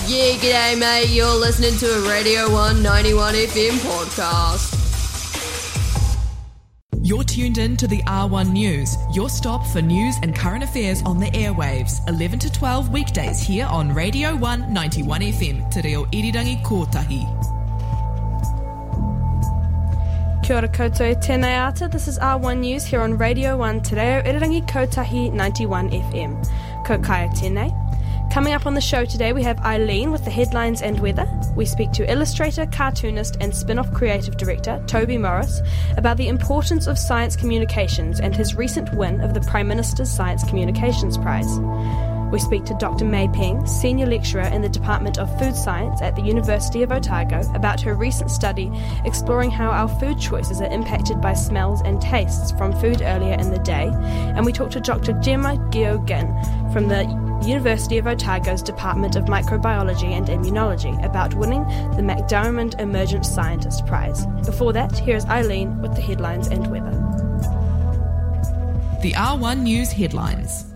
Yeah, g'day mate, you're listening to a Radio 191 FM podcast. You're tuned in to the R1 News, your stop for news and current affairs on the airwaves, 11 to 12 weekdays here on Radio 191 FM, Te Reo Irirangi Kotahi. Kia ora koutou, tēnei ata. This is R1 News here on Radio 1 Te Reo Irirangi Kotahi 91 FM. Ko kaya tēnei. Coming up on the show today, we have Eileen with the headlines and weather. We speak to illustrator, cartoonist and spin-off creative director Toby Morris about the importance of science communications and his recent win of the Prime Minister's Science Communications Prize. We speak to Dr. May Peng, senior lecturer in the Department of Food Science at the University of Otago, about her recent study exploring how our food choices are impacted by smells and tastes from food earlier in the day. And we talk to Dr. Gemma Geoghegan from the University of Otago's Department of Microbiology and Immunology about winning the McDiarmid Emergent Scientist Prize. Before that, here's Eileen with the headlines and weather. The R1 News headlines.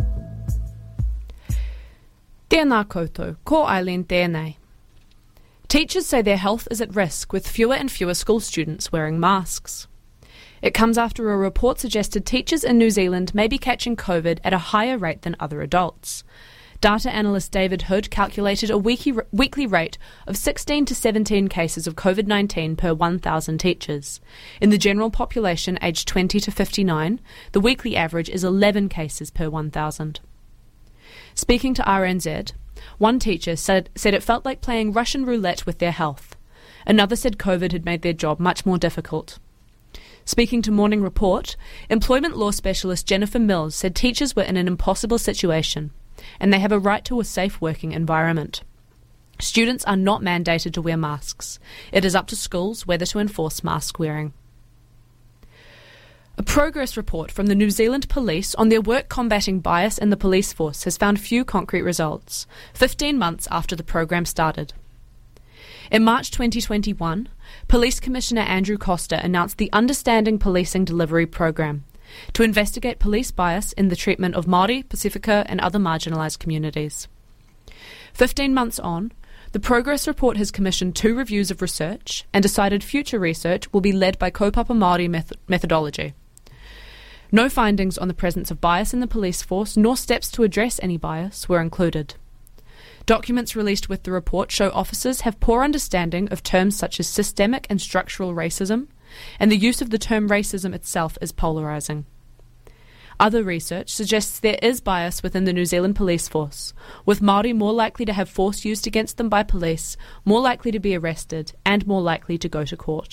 Tēnā koutou, ko Eileen tēnei. Teachers say their health is at risk with fewer and fewer school students wearing masks. It comes after a report suggested teachers in New Zealand may be catching COVID at a higher rate than other adults. Data analyst David Hood calculated a weekly rate of 16 to 17 cases of COVID-19 per 1,000 teachers. In the general population aged 20 to 59, the weekly average is 11 cases per 1,000. Speaking to RNZ, one teacher said it felt like playing Russian roulette with their health. Another said COVID had made their job much more difficult. Speaking to Morning Report, employment law specialist Jennifer Mills said teachers were in an impossible situation, and they have a right to a safe working environment. Students are not mandated to wear masks. It is up to schools whether to enforce mask wearing. A progress report from the New Zealand Police on their work combating bias in the police force has found few concrete results, 15 months after the program started. In March 2021, Police Commissioner Andrew Coster announced the Understanding Policing Delivery Program to investigate police bias in the treatment of Māori, Pasifika and other marginalised communities. 15 months on, the progress report has commissioned 2 reviews of research and decided future research will be led by kaupapa Māori methodology. No findings on the presence of bias in the police force nor steps to address any bias were included. Documents released with the report show officers have poor understanding of terms such as systemic and structural racism, and the use of the term racism itself is polarising. Other research suggests there is bias within the New Zealand police force, with Māori more likely to have force used against them by police, more likely to be arrested, and more likely to go to court.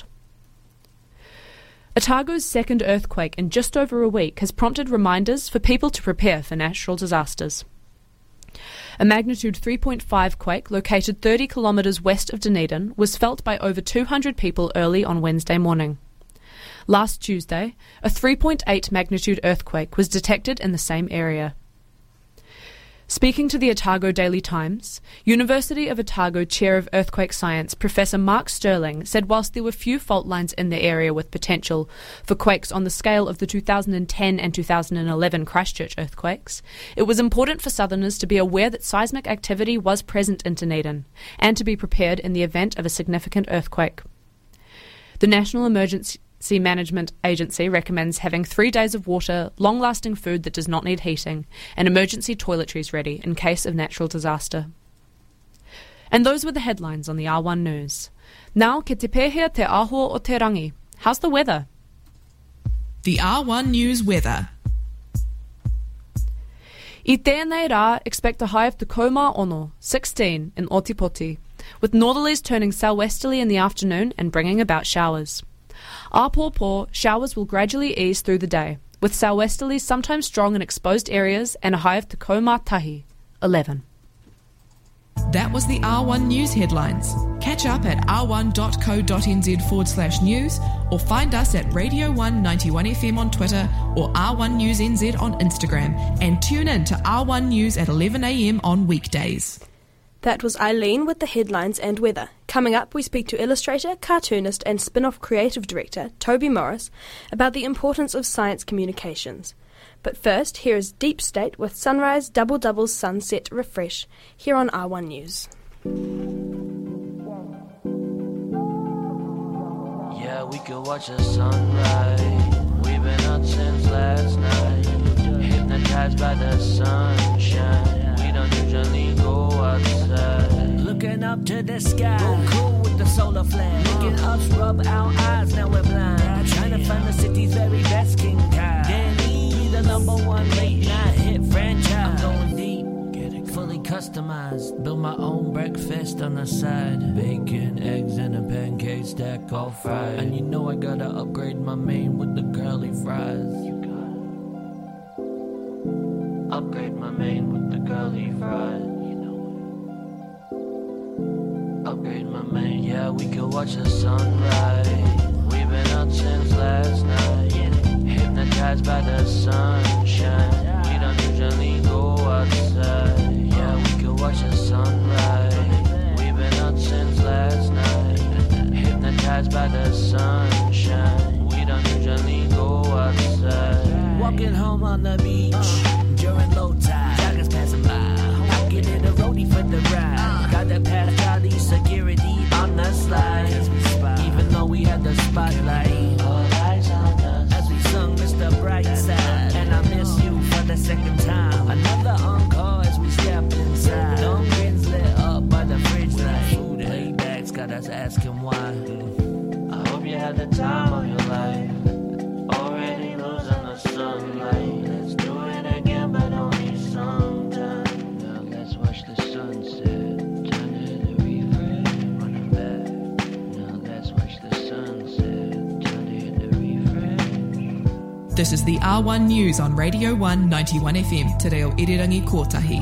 Otago's second earthquake in just over a week has prompted reminders for people to prepare for natural disasters. A magnitude 3.5 quake located 30 kilometres west of Dunedin was felt by over 200 people early on Wednesday morning. Last Tuesday, a 3.8 magnitude earthquake was detected in the same area. Speaking to the Otago Daily Times, University of Otago Chair of Earthquake Science Professor Mark Sterling said whilst there were few fault lines in the area with potential for quakes on the scale of the 2010 and 2011 Christchurch earthquakes, it was important for Southerners to be aware that seismic activity was present in Dunedin and to be prepared in the event of a significant earthquake. The National Emergency Management Agency recommends having 3 days of water, long-lasting food that does not need heating, and emergency toiletries ready in case of natural disaster. And those were the headlines on the R1 News. Now, ke te pēhea te āhua o te rangi. How's the weather? The R1 News weather. I tēnei rā, expect a high of te kaumā ono, 16 in Otipoti, with northerlies turning southwesterly in the afternoon and bringing about showers. Āpōpō, showers will gradually ease through the day, with southwesterlies sometimes strong in exposed areas and a high of te kaumā tahi, 11. That was the R1 News headlines. Catch up at r1.co.nz/news or find us at Radio 191 FM on Twitter or R1 News NZ on Instagram, and tune in to R1 News at 11 a.m. on weekdays. That was Eileen with the headlines and weather. Coming up, we speak to illustrator, cartoonist and spin-off creative director Toby Morris about the importance of science communications. But first, here is Deep State with Sunrise Double Double Sunset Refresh here on R1 News. we could watch the sunrise. We've been up since last night, hypnotized by the sunshine. We don't usually go outside. Looking up to the sky, go cool with the solar flare. Making us rub our eyes, now we're blind. Trying to find the city's very best King Kai. Danny, be the #1 late night hit franchise. I'm going deep, get it fully customized. Build my own breakfast on the side. Bacon, eggs, and a pancake stack all fried. And you know I gotta upgrade my main with the curly fries. You gotta upgrade my main with the curly fries. Upgrade my main, yeah, we could watch the sunrise. We've been up since last night, hypnotized by the sunshine. We don't usually go outside, yeah, we could watch the sunrise. We've been up since last night, hypnotized by the sunshine. We don't usually go outside. Walking home on the beach during low tide, joggers passing by. I get in a roadie for the ride. Got that past all these security on the slide. Even though we had the spotlight, all eyes on us as we sung Mr. Brightside. And I miss you for the second time. Another encore as we step inside. Dumb grins lit up by the fridge light. Playbacks got us asking why. I hope you had the time of your life. Already losing the sunlight. Let's do it again, but only sometime. Now let's watch the sunset. Turn it to refresh. Running back. Now let's watch the sunset. Turn it to refresh. This is the R1 News on Radio 1 91 FM, Te Reo Irirangi Kotahi.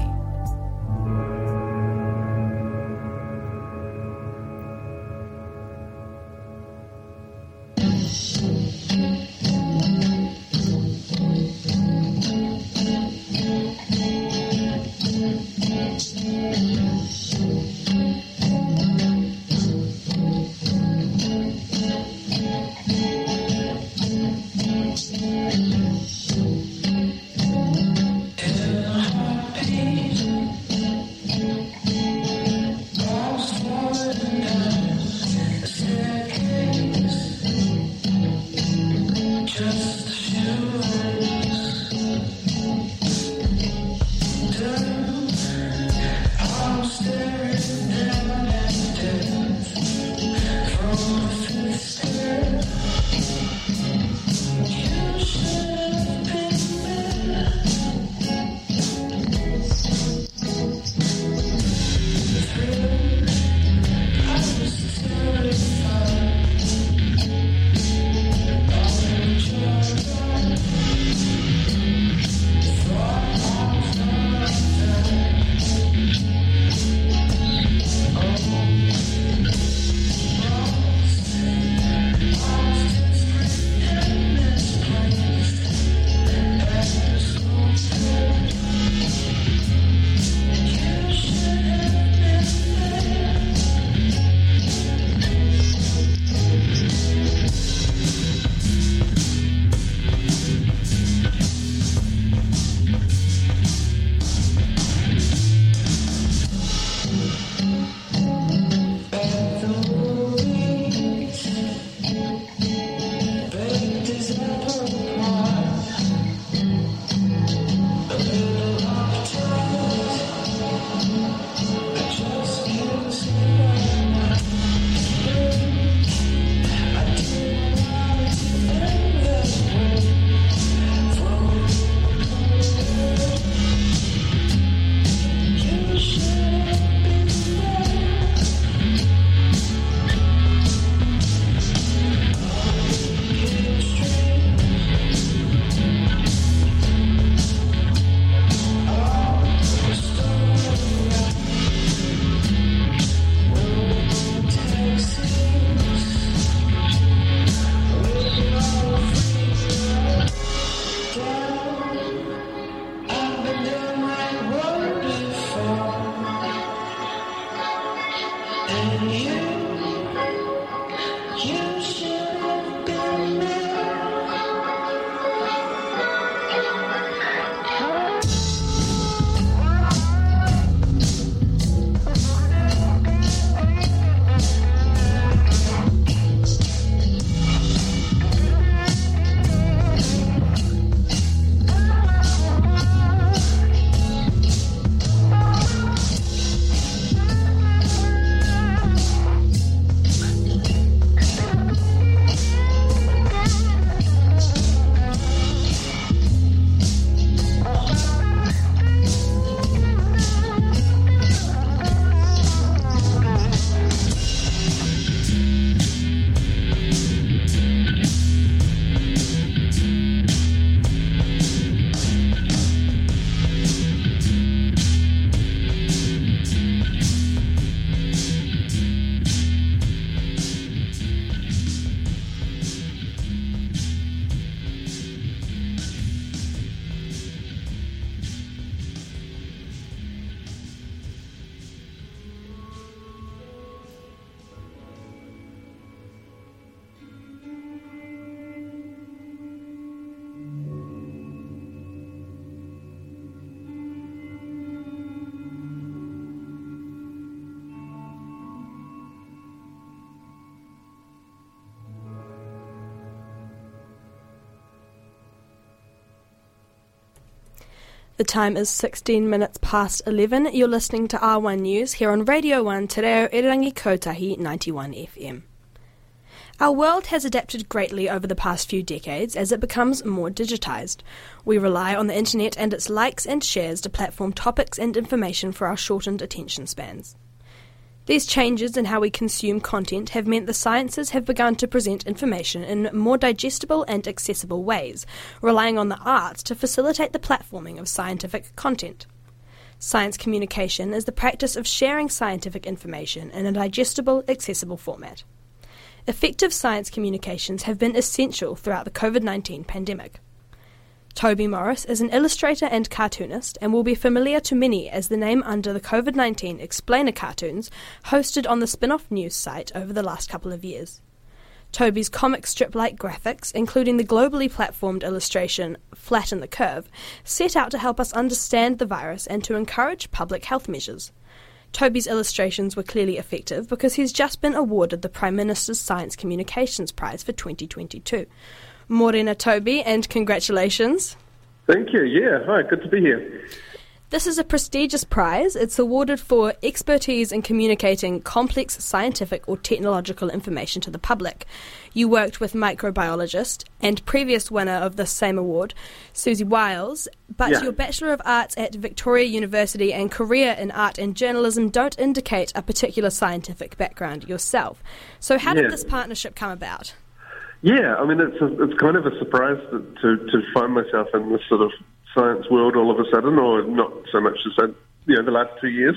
The time is 16 minutes past 11. You're listening to R1 News here on Radio 1 Te Reo Irirangi Kotahi 91 FM. Our world has adapted greatly over the past few decades as it becomes more digitised. We rely on the internet and its likes and shares to platform topics and information for our shortened attention spans. These changes in how we consume content have meant the sciences have begun to present information in more digestible and accessible ways, relying on the arts to facilitate the platforming of scientific content. Science communication is the practice of sharing scientific information in a digestible, accessible format. Effective science communications have been essential throughout the COVID-19 pandemic. Toby Morris is an illustrator and cartoonist and will be familiar to many as the name under the COVID-19 Explainer cartoons hosted on the Spin-Off News site over the last couple of years. Toby's comic strip-like graphics, including the globally platformed illustration Flatten the Curve, set out to help us understand the virus and to encourage public health measures. Toby's illustrations were clearly effective because he's just been awarded the Prime Minister's Science Communications Prize for 2022. Morena Toby, and congratulations. Thank you, yeah. Hi, good to be here. This is a prestigious prize. It's awarded for expertise in communicating complex scientific or technological information to the public. You worked with microbiologist and previous winner of the same award, Susie Wiles, but your Bachelor of Arts at Victoria University and career in art and journalism don't indicate a particular scientific background yourself. So how did this partnership come about? Yeah, I mean, it's kind of a surprise to find myself in this sort of science world all of a sudden, or not so much as the last 2 years.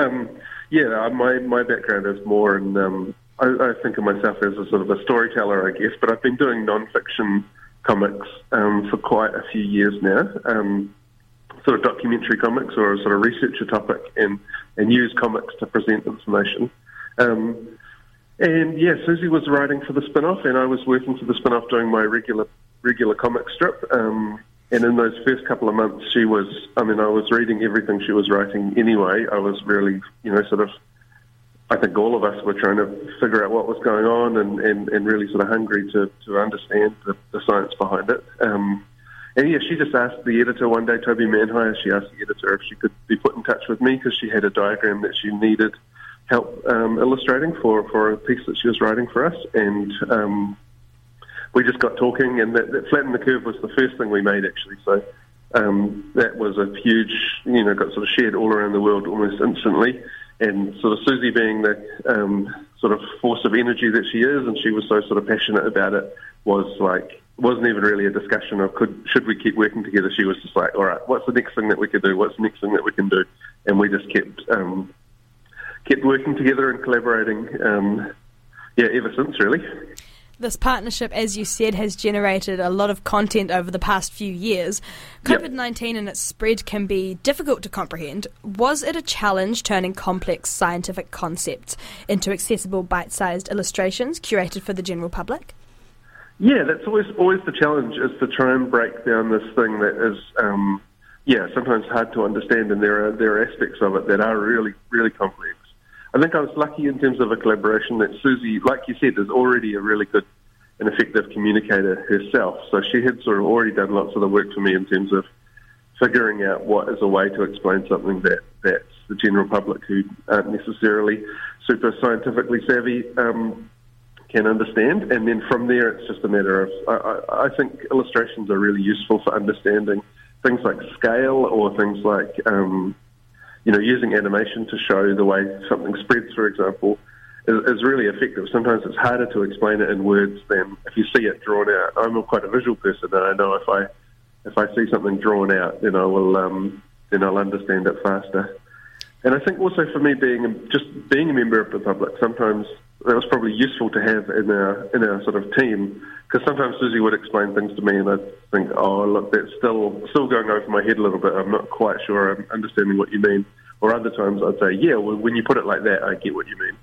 My background is more in, I think of myself as a sort of a storyteller, I guess, but I've been doing non-fiction comics for quite a few years now, sort of documentary comics or a sort of researcher topic, and use comics to present information. And yeah, Susie was writing for the Spin-Off, and I was working for the Spin-Off doing my regular comic strip. And in those first couple of months, I was reading everything she was writing anyway. I was really, I think all of us were trying to figure out what was going on and really sort of hungry to understand the science behind it. She just asked the editor one day, Toby Manhire, she asked the editor if she could be put in touch with me because she had a diagram that she needed help illustrating for a piece that she was writing for us, and we just got talking, and that Flatten the Curve was the first thing we made, actually. So that was a huge, got sort of shared all around the world almost instantly, and sort of Susie being the sort of force of energy that she is, and she was so sort of passionate about it, wasn't even really a discussion of should we keep working together. She was just like, all right, what's the next thing that we could do? What's the next thing that we can do? And we just kept working together and collaborating, ever since, really. This partnership, as you said, has generated a lot of content over the past few years. COVID-19 and its spread can be difficult to comprehend. Was it a challenge turning complex scientific concepts into accessible bite-sized illustrations curated for the general public? Yeah, that's always the challenge, is to try and break down this thing that is sometimes hard to understand, and there are aspects of it that are really, really complex. I think I was lucky in terms of a collaboration that Susie, like you said, is already a really good and effective communicator herself. So she had sort of already done lots of the work for me in terms of figuring out what is a way to explain something that the general public who aren't necessarily super scientifically savvy can understand. And then from there, it's just a matter of, I think illustrations are really useful for understanding things like scale, or things like using animation to show the way something spreads, for example, is really effective. Sometimes it's harder to explain it in words than if you see it drawn out. I'm quite a visual person, and I know if I see something drawn out, then I'll understand it faster. And I think also for me, being a member of the public, sometimes that was probably useful to have in our sort of team, because sometimes Susie would explain things to me and I'd think, oh, look, that's still going over my head a little bit. I'm not quite sure I'm understanding what you mean. Or other times I'd say, yeah, well, when you put it like that, I get what you mean.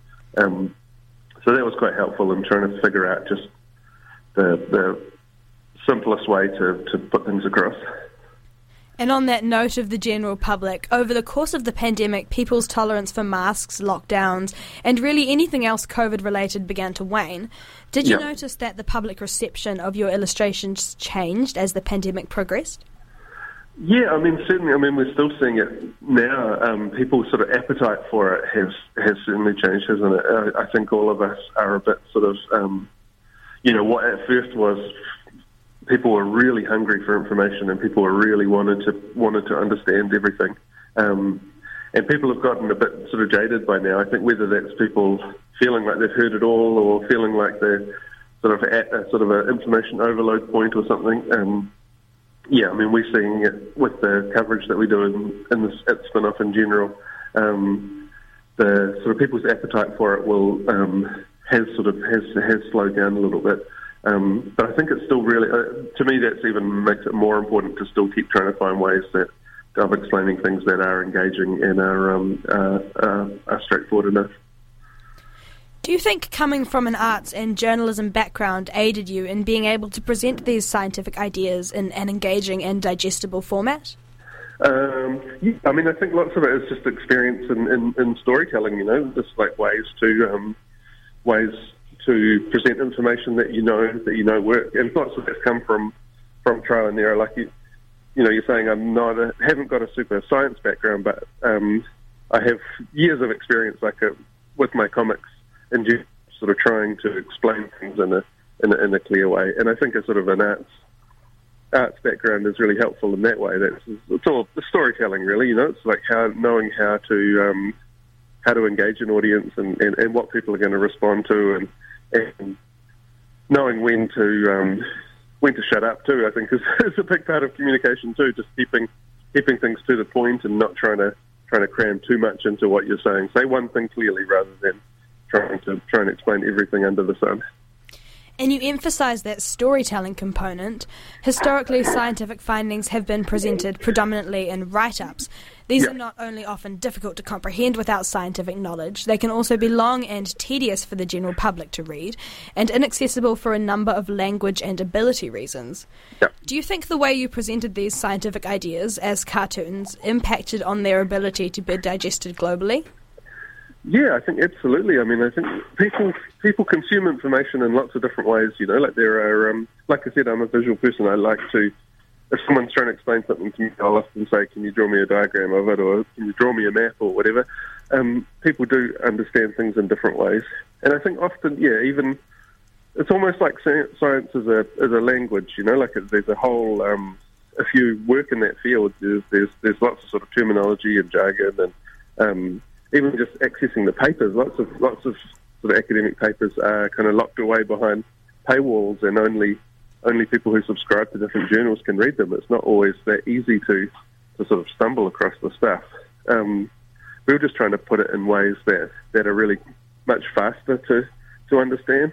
So that was quite helpful in trying to figure out just the simplest way to put things across. And on that note of the general public, over the course of the pandemic, people's tolerance for masks, lockdowns, and really anything else COVID-related began to wane. Did you notice that the public reception of your illustrations changed as the pandemic progressed? Yeah, I mean, certainly. I mean, we're still seeing it now. People's sort of appetite for it has certainly changed, hasn't it? I think all of us are a bit sort of, what at first was people were really hungry for information, and people were really wanted to understand everything. And people have gotten a bit sort of jaded by now. I think whether that's people feeling like they've heard it all, or feeling like they're sort of at a sort of an information overload point or something. Yeah, I mean, we're seeing it with the coverage that we do at Spin-Off in general. The sort of people's appetite for it has slowed down a little bit. But I think it's still really, to me, that's even makes it more important to still keep trying to find ways of explaining things that are engaging and are straightforward enough. Do you think coming from an arts and journalism background aided you in being able to present these scientific ideas in an engaging and digestible format? Yeah, I mean, I think lots of it is just experience in storytelling, just like ways to present information that you know work. And lots of that's come from trial and error. Like you're saying I haven't got a super science background, but I have years of experience with my comics and just sort of trying to explain things in a clear way. And I think a sort of an arts background is really helpful in that way. It's all the storytelling, really. It's like knowing how to engage an audience and what people are going to respond to, and knowing when to shut up too. I think is a big part of communication too. Just keeping things to the point and not trying to cram too much into what you're saying. Say one thing clearly rather than trying to explain everything under the sun. And you emphasise that storytelling component. Historically, scientific findings have been presented predominantly in write-ups. These are not only often difficult to comprehend without scientific knowledge, they can also be long and tedious for the general public to read, and inaccessible for a number of language and ability reasons. Yep. Do you think the way you presented these scientific ideas as cartoons impacted on their ability to be digested globally? Yeah, I think absolutely. I mean, I think people consume information in lots of different ways. Like there are, like I said, I'm a visual person. I like to, if someone's trying to explain something to me, I'll often say, "Can you draw me a diagram of it?" or "Can you draw me a map?" or whatever. People do understand things in different ways, and I think often, even it's almost like science is a language. Like there's a whole. If you work in that field, there's lots of sort of terminology and jargon and. Even just accessing the papers, lots of sort of academic papers are kind of locked away behind paywalls, and only people who subscribe to different journals can read them. It's not always that easy to sort of stumble across the stuff. We were just trying to put it in ways that are really much faster to understand,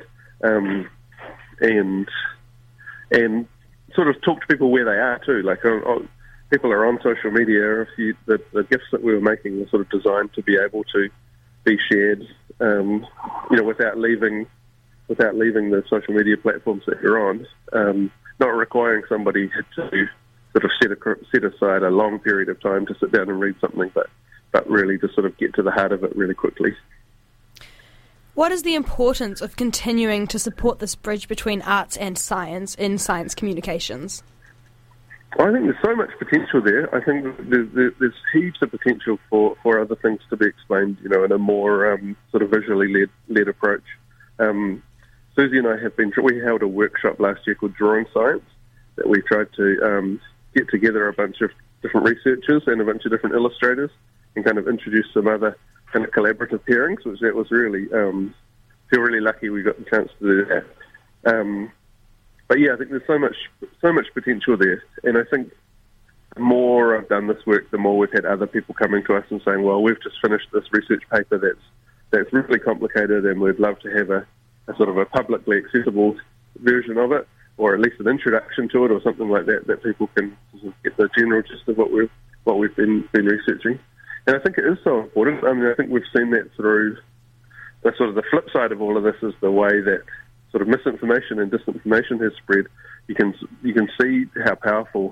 and sort of talk to people where they are too. Like people are on social media. The gifts that we were making were sort of designed to be able to be shared, without leaving the social media platforms that you're on. Not requiring somebody to sort of set aside a long period of time to sit down and read something, but really to sort of get to the heart of it really quickly. What is the importance of continuing to support this bridge between arts and science in science communications? I think there's so much potential there. I think there's heaps of potential for other things to be explained, in a more sort of visually led approach. Susie and I we held a workshop last year called Drawing Science, that we tried to get together a bunch of different researchers and a bunch of different illustrators and kind of introduce some other kind of collaborative pairings, which that was really, feel really lucky we got the chance to do that. But yeah, I think there's so much potential there, and I think the more I've done this work, the more we've had other people coming to us and saying, "Well, we've just finished this research paper that's really complicated, and we'd love to have a sort of a publicly accessible version of it, or at least an introduction to it, or something like that people can sort of get the general gist of what we've been researching." And I think it is so important. I mean, I think we've seen that through the flip side of all of this is the way that sort of misinformation and disinformation has spread. You can see how powerful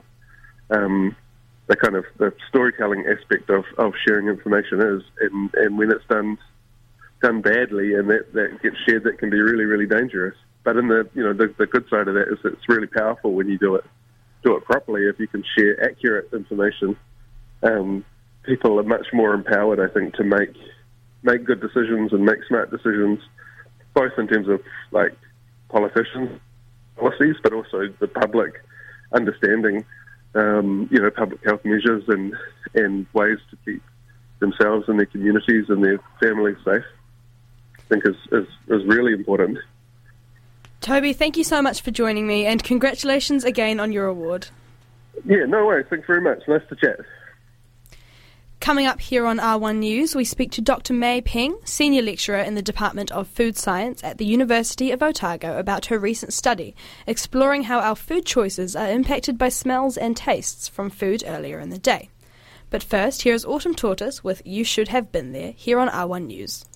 the storytelling aspect of sharing information is, and when it's done badly and that gets shared, that can be really, really dangerous. But in the good side of that is that it's really powerful when you do it do it properly, if you can share accurate information, people are much more empowered, I think, to make good decisions and make smart decisions, both in terms of like politicians' policies, but also the public understanding, public health measures and ways to keep themselves and their communities and their families safe. I think is really important. Toby, thank you so much for joining me, and congratulations again on your award. Yeah, no worries. Thanks very much. Nice to chat. Coming up here on R1 News, we speak to Dr. May Peng, Senior Lecturer in the Department of Food Science at the University of Otago, about her recent study, exploring how our food choices are impacted by smells and tastes from food earlier in the day. But first, here is Autumn Tortoise with You Should Have Been There, here on R1 News.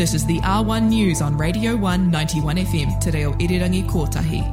This is the R1 News on Radio 1 91 FM, Te Reo Irirangi Kotahi.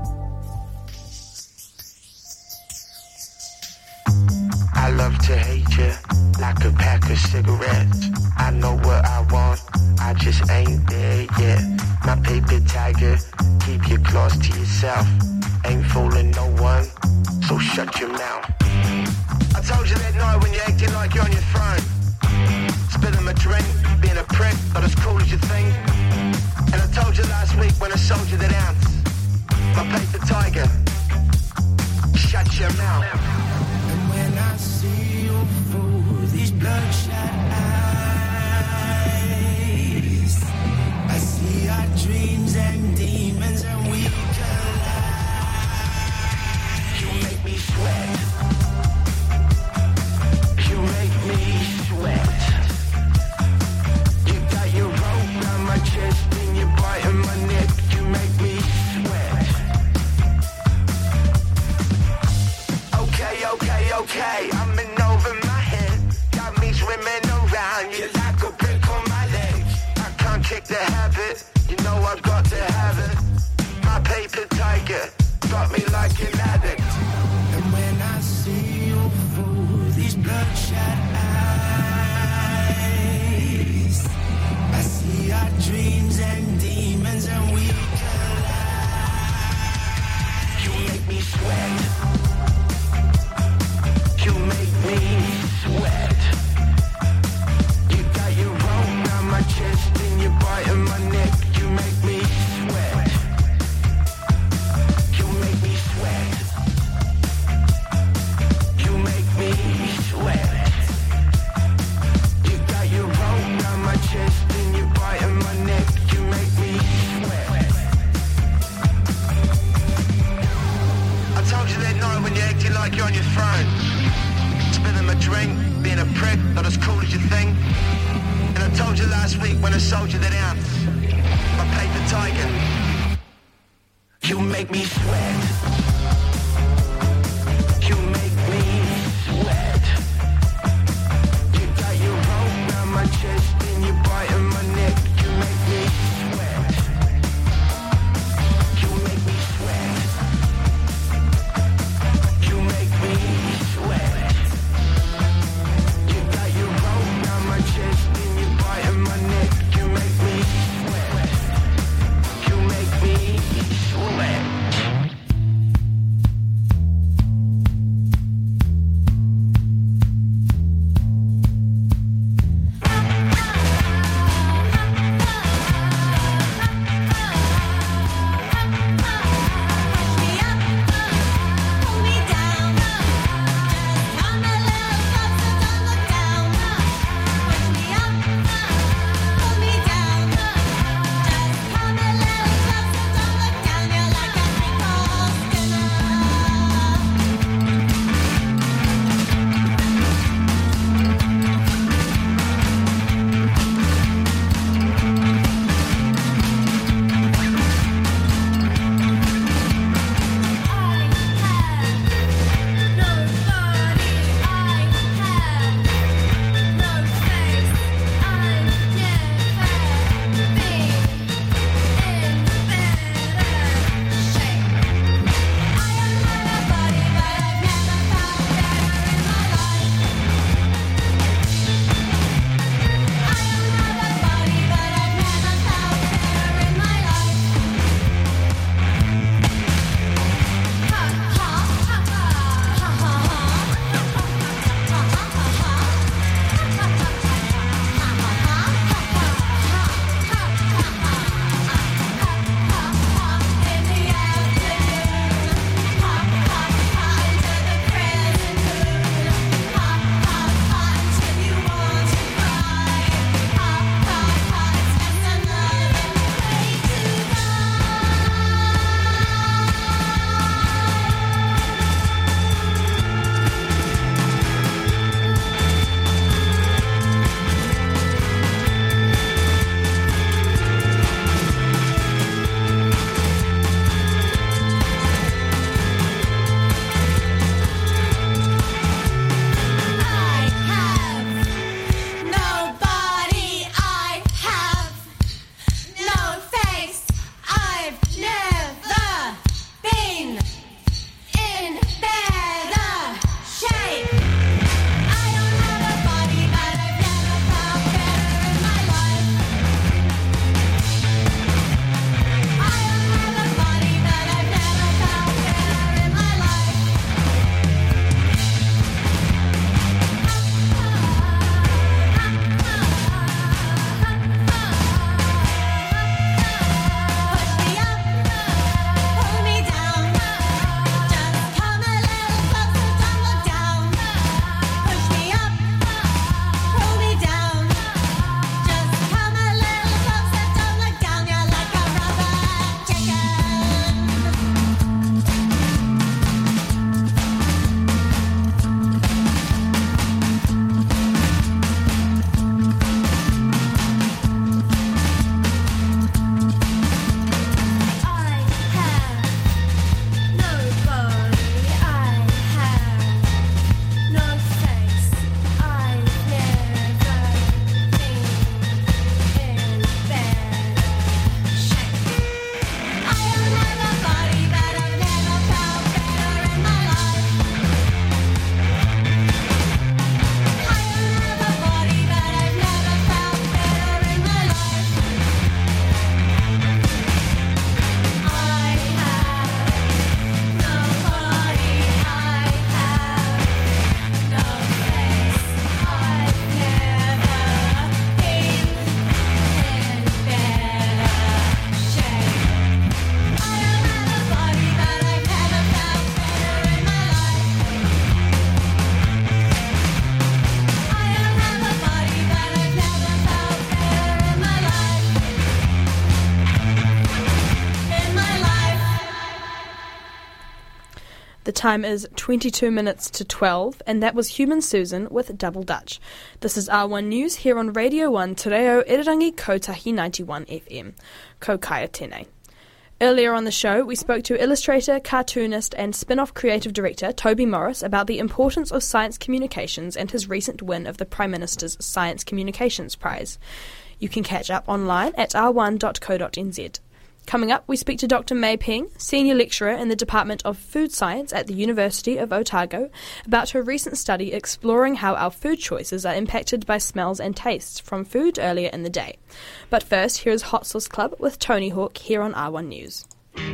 I love to hate you like a pack of cigarettes. I know what I want, I just ain't there yet. My paper tiger, keep your claws to yourself. Ain't fooling no one, so shut your mouth. I told you that night when you're acting like you're on your throne. Spilling my drink, being a prick, not as cool as you think. And I told you last week when I sold you that ounce. My paper tiger, shut your mouth. And when I see you through these bloodshot eyes, I see our dreams and demons and we collide. You make me sweat. You make me sweat. You got your rope down my chest and you're biting my neck. You make me sweat. Okay, I'm in over my head. Got me swimming around you like a brick on my leg. I can't kick the habit, you know I've got to have it. My paper tiger got me like an addict. And when I see you through these bloodshot eyes, I see our dreams and demons and we collide. You make me sweat. You make me sweat. You got your rope down my chest and you're biting my neck. You make me sweat. You make me sweat. You make me sweat. You got your rope down my chest and you're biting my neck. You make me sweat. I told you that night when you're acting like you're on your throne. Spilling my drink, being a prick, not as cool as you think. And I told you last week when I sold you that ounce. My paper tiger. You make me sweat. You make me sweat. You got your rope down my chest and you're biting my neck. You make me sweat. You make me sweat. You make me sweat. The time is 22 minutes to 12, and that was Human Susan with Double Dutch. This is R1 News here on Radio 1 Te Reo Irirangi Kotahi 91 FM. Ko Kaia Tēnei. Earlier on the show, we spoke to illustrator, cartoonist and spin-off creative director Toby Morris about the importance of science communications and his recent win of the Prime Minister's Science Communications Prize. You can catch up online at r1.co.nz. Coming up, we speak to Dr. Mei Peng, Senior Lecturer in the Department of Food Science at the University of Otago, about her recent study exploring how our food choices are impacted by smells and tastes from food earlier in the day. But first, here's Hot Sauce Club with Tony Hawk here on R1 News.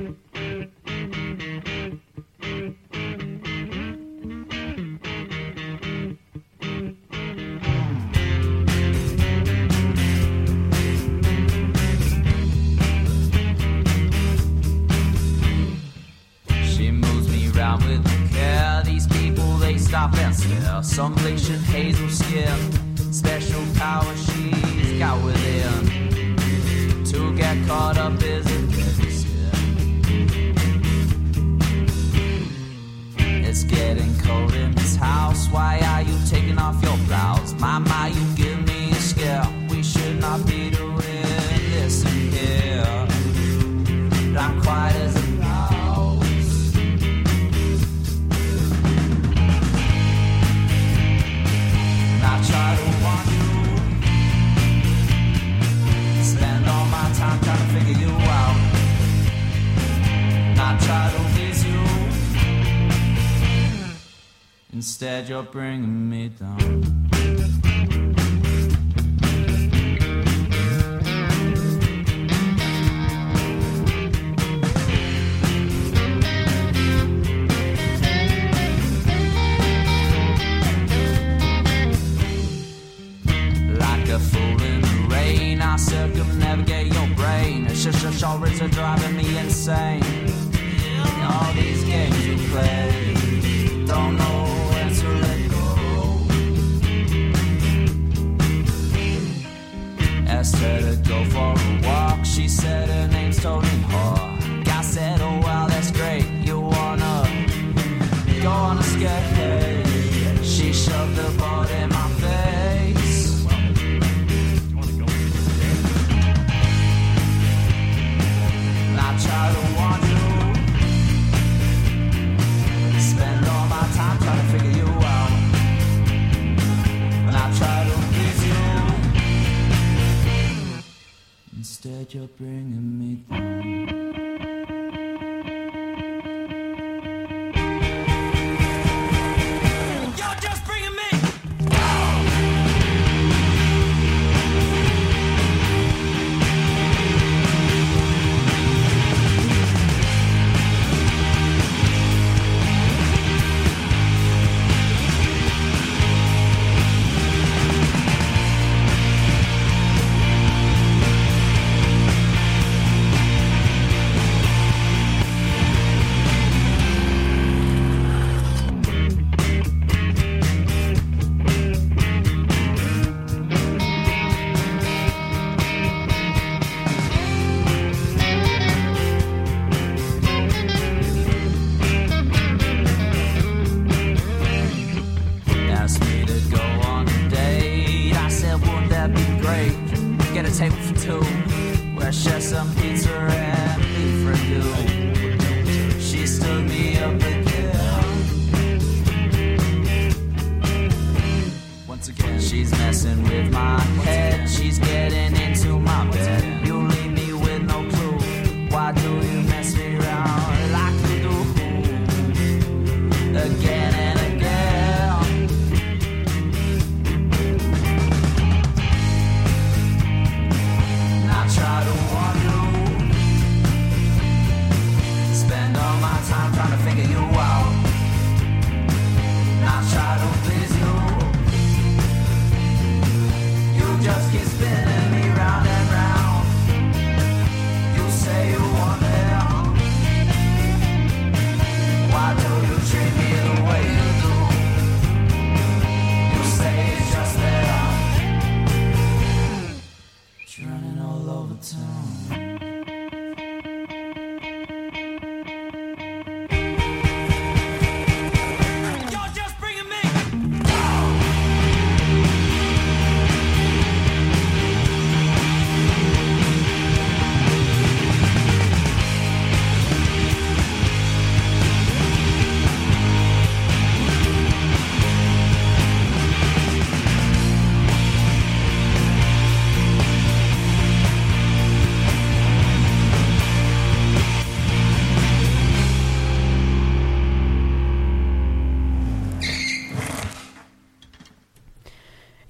With care, these people they stop and stare. Some bleaching hazel skin, special power she's got within. To get caught up is a It's getting cold in this house. Why are you taking off your blouse? Mama, you give me a scare. We should not be doing this in here. But I'm quiet as a try to want you. Spend all my time trying to figure you out. Not try to please you. Instead you're bringing me down. I circumnavigate your brain. Shorts are driving me insane. All these games you play, don't know where to let go. Asked her to go for a walk. She said her name's Tony Hawk. I said, oh wow, that's great. You wanna go on a skate? She shoved the board in my face. I try to want you. Spend all my time trying to figure you out. And I try to please you. Instead you're bringing me down. Why do you treat me the way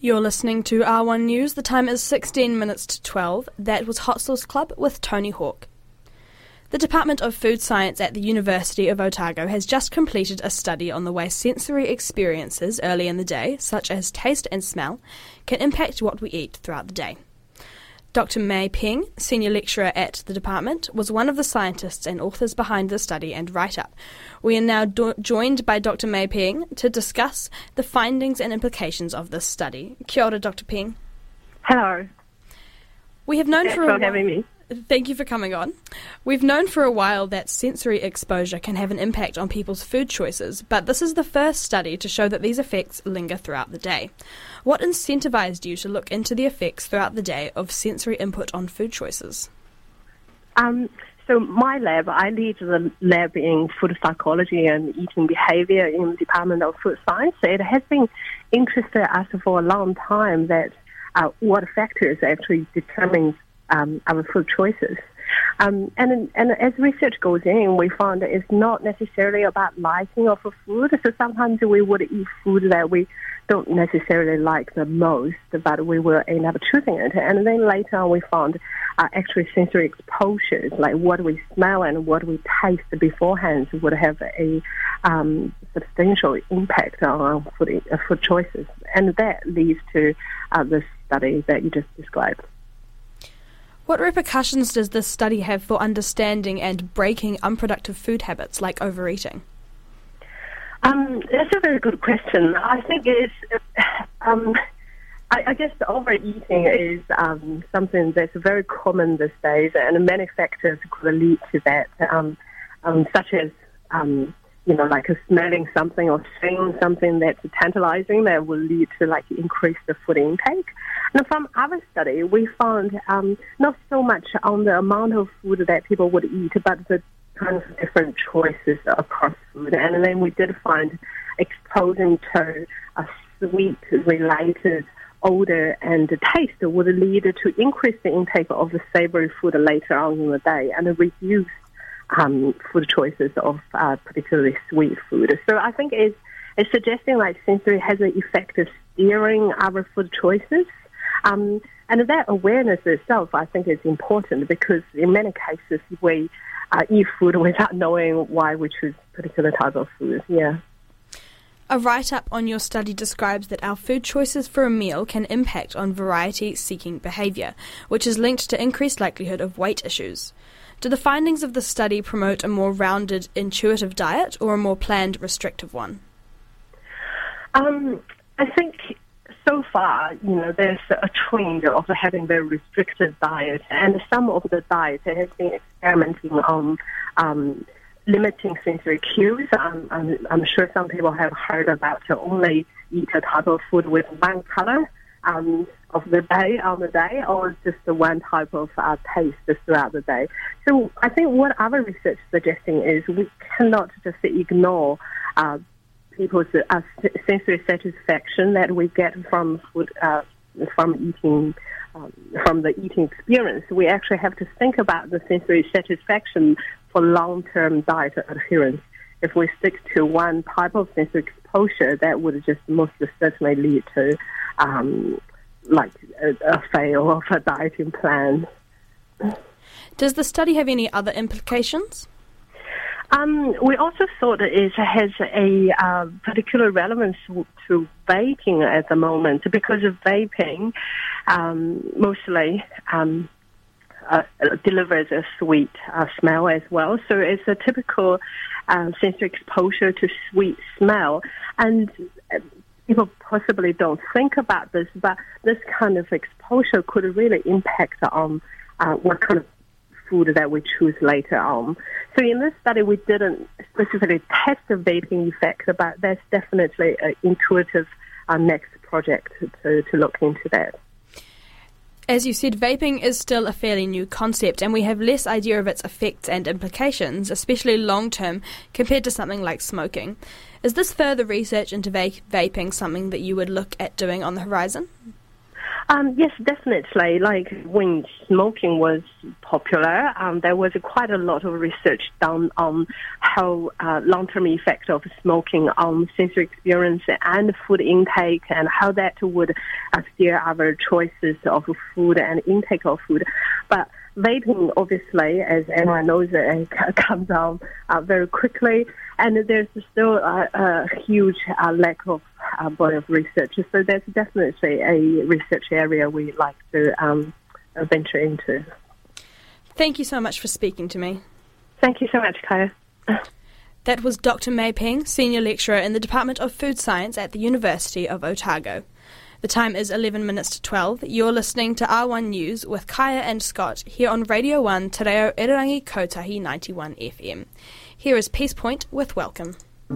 You're listening to R1 News. The time is 16 minutes to 12. That was Hot Sauce Club with Tony Hawk. The Department of Food Science at the University of Otago has just completed a study on the way sensory experiences early in the day, such as taste and smell, can impact what we eat throughout the day. Dr. Mei Peng, senior lecturer at the department, was one of the scientists and authors behind the study and write-up. We are now joined by Dr. Mei Peng to discuss the findings and implications of this study. Kia ora, Dr. Peng. Hello. We have known Thanks for a for while. having me. Thank you for coming on. We've known for a while that sensory exposure can have an impact on people's food choices, but this is the first study to show that these effects linger throughout the day. What incentivized you to look into the effects throughout the day of sensory input on food choices? So my lab, I lead the lab in food psychology and eating behavior in the Department of Food Science. It has been interested us for a long time that what factors actually determine our food choices. And as research goes in, we found that it's not necessarily about liking of a food. So sometimes we would eat food that we don't necessarily like the most, but we will end up choosing it. And then later on we found actually sensory exposures, like what we smell and what we taste beforehand would have a substantial impact on our food choices. And that leads to the study that you just described. What repercussions does this study have for understanding and breaking unproductive food habits like overeating? That's a very good question. I think it's, I guess overeating is something that's very common these days, and many factors could lead to that, such as, like smelling something or seeing something that's tantalizing that will lead to increase the food intake. Now, from our study, we found not so much on the amount of food that people would eat, but the kind of different choices across food. And then we did find exposing to a sweet-related odor and taste would lead to increase the intake of the savory food later on in the day and reduce food choices of particularly sweet food. So I think it's suggesting sensory has an effect of steering our food choices. And that awareness itself, I think, is important because in many cases we eat food without knowing why we choose particular type of food. Yeah. A write-up on your study describes that our food choices for a meal can impact on variety-seeking behaviour, which is linked to increased likelihood of weight issues. Do the findings of the study promote a more rounded, intuitive diet or a more planned, restrictive one? I think so far, there's a trend of having very restricted diet, and some of the diet has been experimenting on limiting sensory cues. I'm sure some people have heard about only eat a type of food with one color of the day on the day, or just one type of taste throughout the day. So I think what our research is suggesting is we cannot just ignore people's sensory satisfaction that we get from food, from eating, from the eating experience. We actually have to think about the sensory satisfaction for long-term diet adherence. If we stick to one type of sensory exposure, that would just most certainly lead to a fail of a dieting plan. Does the study have any other implications? We also thought it has a particular relevance to vaping at the moment because of vaping mostly delivers a sweet smell as well. So it's a typical sensory exposure to sweet smell. And people possibly don't think about this, but this kind of exposure could really impact on what kind of food that we choose later on. So in this study, we didn't specifically test the vaping effect, but that's definitely an intuitive next project to look into that. As you said, vaping is still a fairly new concept, and we have less idea of its effects and implications, especially long-term, compared to something like smoking. Is this further research into vaping something that you would look at doing on the horizon? Yes, definitely. Like when smoking was popular, there was quite a lot of research done on how long-term effect of smoking on sensory experience and food intake, and how that would steer our choices of food and intake of food. But vaping, obviously, as everyone knows, comes down very quickly, and there's still a huge lack of body of research. So that's definitely a research area we like to venture into. Thank you so much for speaking to me. Thank you so much, Kaya. That was Dr. Mei Peng, Senior Lecturer in the Department of Food Science at the University of Otago. The time is 11 minutes to 12. You're listening to R1 News with Kaya and Scott here on Radio 1 Te Reo Irirangi Kotahi 91 FM. Here is Peace Point with Welcome.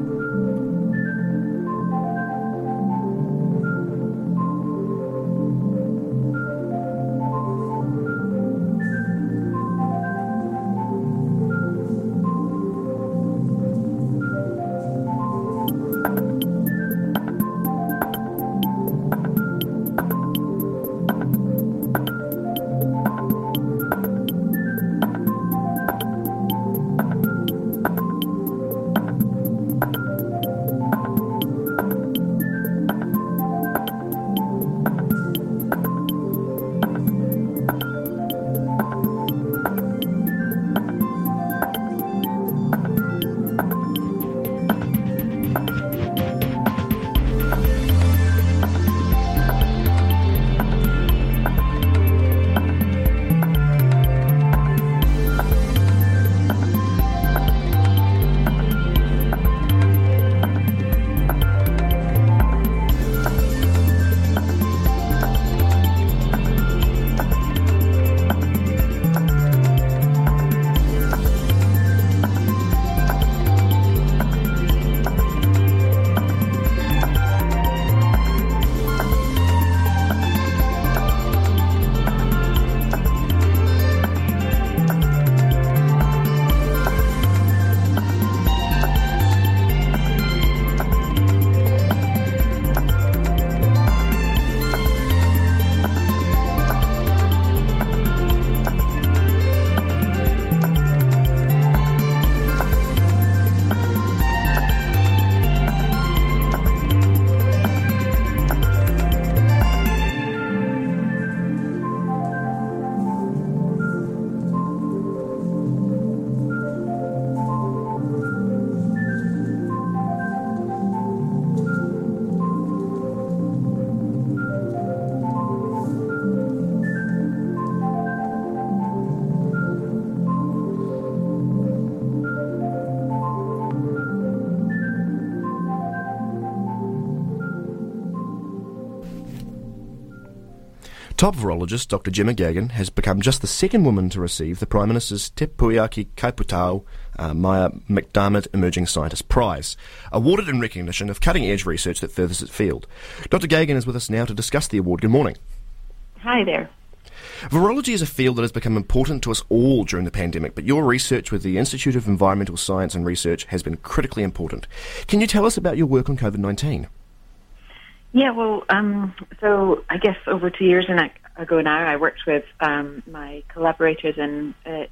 Top virologist Dr. Gemma Gagan has become just the second woman to receive the Prime Minister's Te Puiaki Kaiputau Maya McDermott Emerging Scientist Prize, awarded in recognition of cutting-edge research that furthers its field. Dr. Gagan is with us now to discuss the award. Good morning. Hi there. Virology is a field that has become important to us all during the pandemic, but your research with the Institute of Environmental Science and Research has been critically important. Can you tell us about your work on COVID-19? Yeah, well, so I guess over 2 years ago now, I worked with my collaborators in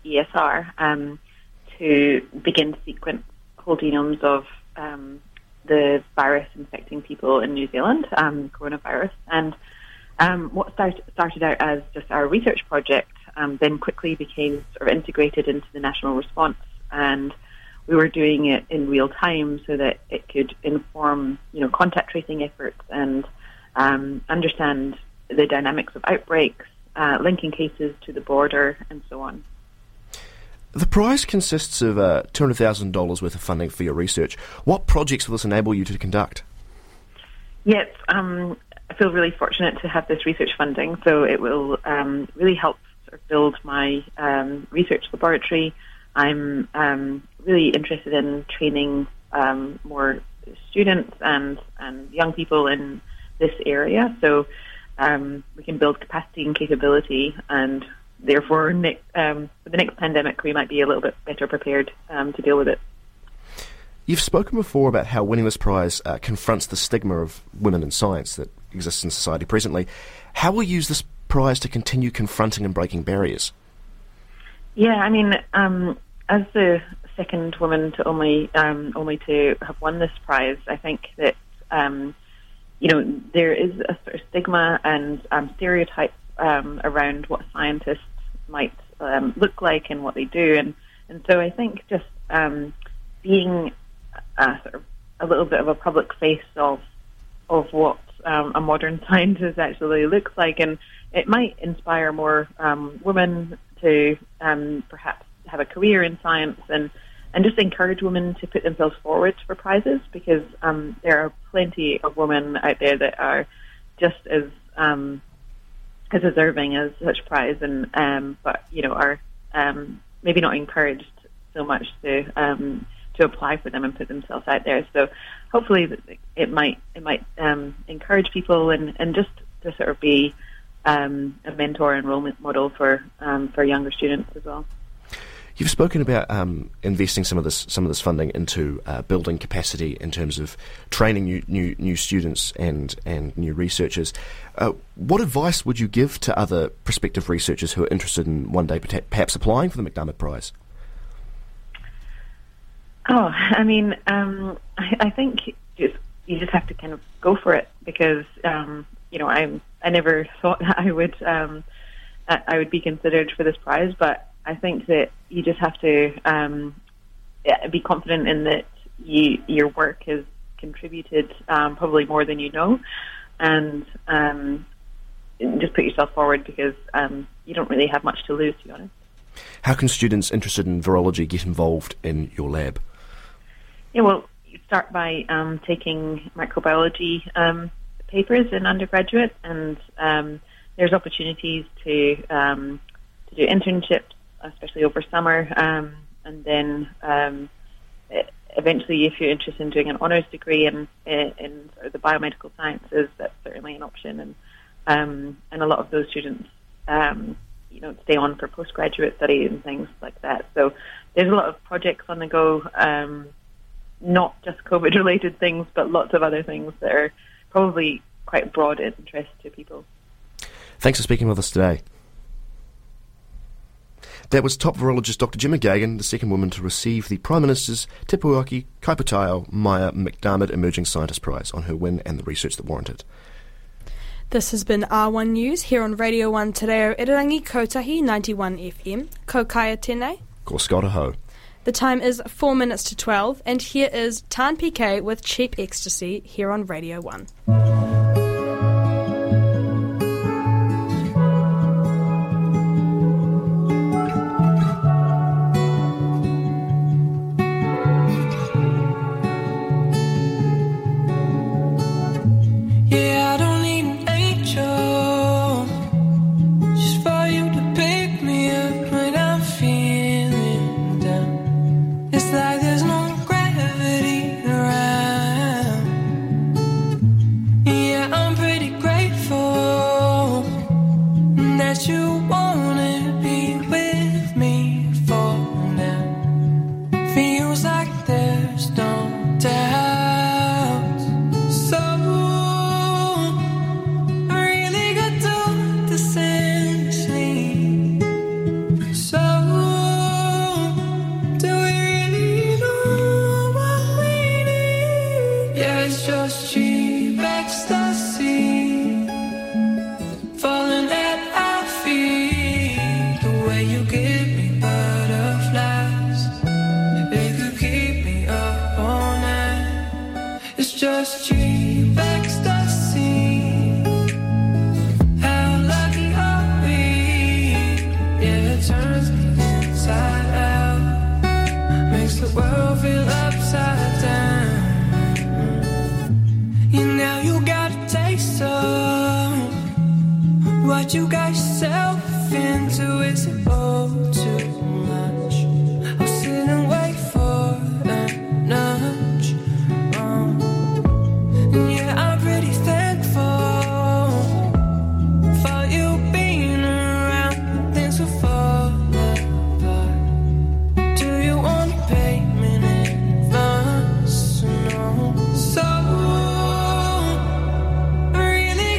ESR to begin to sequence whole genomes of the virus infecting people in New Zealand, coronavirus. And what started out as just our research project then quickly became sort of integrated into the national response, and we were doing it in real time so that it could inform, contact tracing efforts and understand the dynamics of outbreaks, linking cases to the border, and so on. The prize consists of $200,000 worth of funding for your research. What projects will this enable you to conduct? Yes, I feel really fortunate to have this research funding, so it will really help sort of build my research laboratory. I'm really interested in training more students and young people in this area, so we can build capacity and capability, and therefore for the next pandemic we might be a little bit better prepared to deal with it. You've spoken before about how winning this prize confronts the stigma of women in science, that exists in society presently. How will you use this prize to continue confronting and breaking barriers? Yeah, I mean, as the second woman to only to have won this prize, I think that there is a sort of stigma and stereotype around what scientists might look like and what they do, and so I think just being sort of a little bit of a public face of what a modern scientist actually looks like, and it might inspire more women to perhaps have a career in science and just encourage women to put themselves forward for prizes, because there are plenty of women out there that are just as deserving as such prize, and but are maybe not encouraged so much to apply for them and put themselves out there. So hopefully it might encourage people and just to sort of be a mentor and role model for younger students as well. You've spoken about investing some of this funding into building capacity in terms of training new students and new researchers. What advice would you give to other prospective researchers who are interested in one day perhaps applying for the McDermott Prize? Oh, I mean, I think you just have to kind of go for it, because I never thought that I would be considered for this prize, but I think that you just have to be confident in that your work has contributed probably more than you know, and just put yourself forward, because you don't really have much to lose, to be honest. How can students interested in virology get involved in your lab? Yeah, well, you start by taking microbiology papers in undergraduate, and there's opportunities to do internships, especially over summer, and then eventually, if you're interested in doing an honours degree in sort of the biomedical sciences, that's certainly an option, and a lot of those students stay on for postgraduate study and things like that. So there's a lot of projects on the go, not just COVID-related things, but lots of other things that are probably quite broad interest to people. Thanks for speaking with us today. That was top virologist Dr. Jemma Geoghegan, the second woman to receive the Prime Minister's Te Pouaki Kaipūtaiao Maya McDermott Emerging Scientist Prize on her win and the research that warranted. This has been R1 News here on Radio 1 Te Reo Irirangi Kotahi 91 FM. Ko Kaya Tēnei. Ko Skota Ho. The time is 4 minutes to 12, and here is Tan PK with Cheap Ecstasy here on Radio 1. You got yourself into, is it all too much? I'll sit and wait for a nudge. And yeah, I'm pretty thankful for you being around when things will fall apart. Do you want to pay me in advance? No. So I really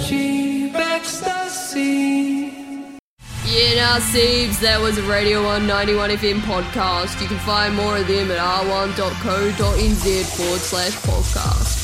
cheap ecstasy. Yeah, now, Siebes, that was a Radio 1 91 FM podcast. You can find more of them at r1.co.nz/podcast.